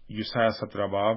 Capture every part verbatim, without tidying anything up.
یسایہ سترہ باب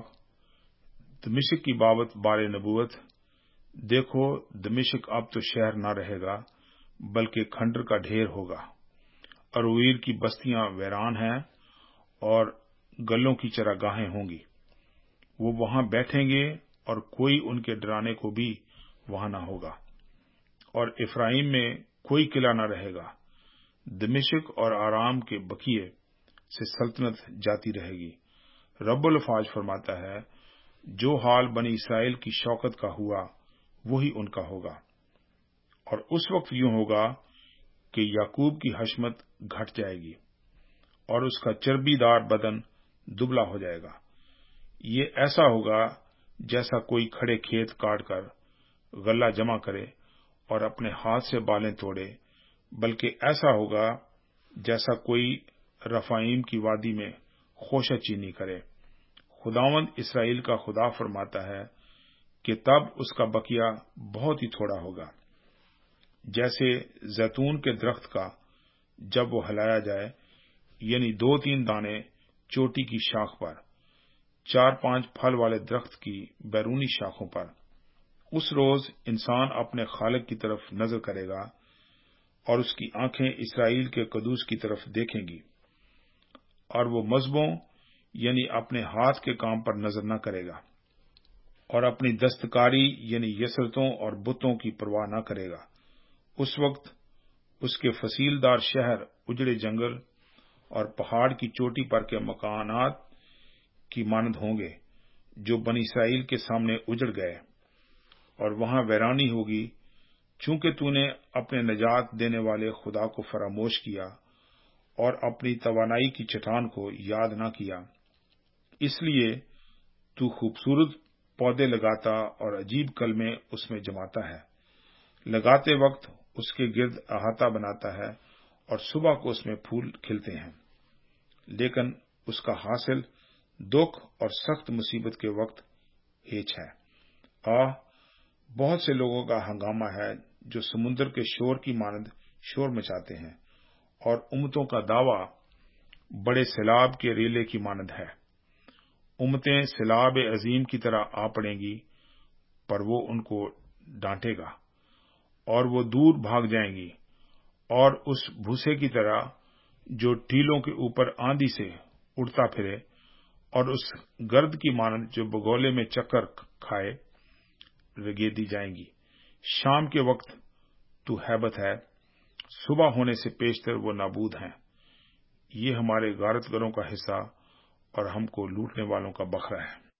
دمشق کی بابت بار نبوت۔ دیکھو دمشق اب تو شہر نہ رہے گا بلکہ کھنڈر کا ڈھیر ہوگا۔ ارویر کی بستیاں ویران ہیں اور گلوں کی چراگاہیں ہوں گی۔ وہ وہاں بیٹھیں گے اور کوئی ان کے ڈرانے کو بھی وہاں نہ ہوگا، اور افرائیم میں کوئی قلعہ نہ رہے گا۔ دمشق اور آرام کے بقیے سے سلطنت جاتی رہے گی۔ رب الافواج فرماتا ہے، جو حال بنی اسرائیل کی شوکت کا ہوا وہی ان کا ہوگا، اور اس وقت یوں ہوگا کہ یعقوب کی حشمت گھٹ جائے گی اور اس کا چربی دار بدن دبلا ہو جائے گا۔ یہ ایسا ہوگا جیسا کوئی کھڑے کھیت کاٹ کر غلہ جمع کرے اور اپنے ہاتھ سے بالیں توڑے، بلکہ ایسا ہوگا جیسا کوئی رفائیم کی وادی میں خوشہ چینی کرے۔ خداوند اسرائیل کا خدا فرماتا ہے کہ تب اس کا بقیہ بہت ہی تھوڑا ہوگا، جیسے زیتون کے درخت کا جب وہ ہلایا جائے، یعنی دو تین دانے چوٹی کی شاخ پر، چار پانچ پھل والے درخت کی بیرونی شاخوں پر۔ اس روز انسان اپنے خالق کی طرف نظر کرے گا اور اس کی آنکھیں اسرائیل کے قدوس کی طرف دیکھیں گی، اور وہ مذہبوں یعنی اپنے ہاتھ کے کام پر نظر نہ کرے گا، اور اپنی دستکاری یعنی یسرتوں اور بتوں کی پرواہ نہ کرے گا۔ اس وقت اس کے فصیل دار شہر اجڑے جنگل اور پہاڑ کی چوٹی پر کے مکانات کی مانند ہوں گے جو بنی اسرائیل کے سامنے اجڑ گئے، اور وہاں ویرانی ہوگی، چونکہ تو نے اپنے نجات دینے والے خدا کو فراموش کیا اور اپنی توانائی کی چٹان کو یاد نہ کیا۔ اس لیے تو خوبصورت پودے لگاتا اور عجیب کلمے اس میں جماتا ہے، لگاتے وقت اس کے گرد احاطہ بناتا ہے اور صبح کو اس میں پھول کھلتے ہیں، لیکن اس کا حاصل دکھ اور سخت مصیبت کے وقت ہیچ ہے۔ آہ، بہت سے لوگوں کا ہنگامہ ہے جو سمندر کے شور کی مانند شور مچاتے ہیں، اور امتوں کا دعویٰ بڑے سیلاب کے ریلے کی مانند ہے۔ امتیں سیلاب عظیم کی طرح آ پڑیں گی، پر وہ ان کو ڈانٹے گا اور وہ دور بھاگ جائیں گی، اور اس بھوسے کی طرح جو ٹیلوں کے اوپر آندھی سے اڑتا پھرے، اور اس گرد کی مانند جو بگولے میں چکر کھائے رگیدی جائیں گی۔ شام کے وقت تو ہیبت ہے، صبح ہونے سے پیشتر وہ نابود ہیں۔ یہ ہمارے غارت گروں کا حصہ اور ہم کو لوٹنے والوں کا بکھرا ہے۔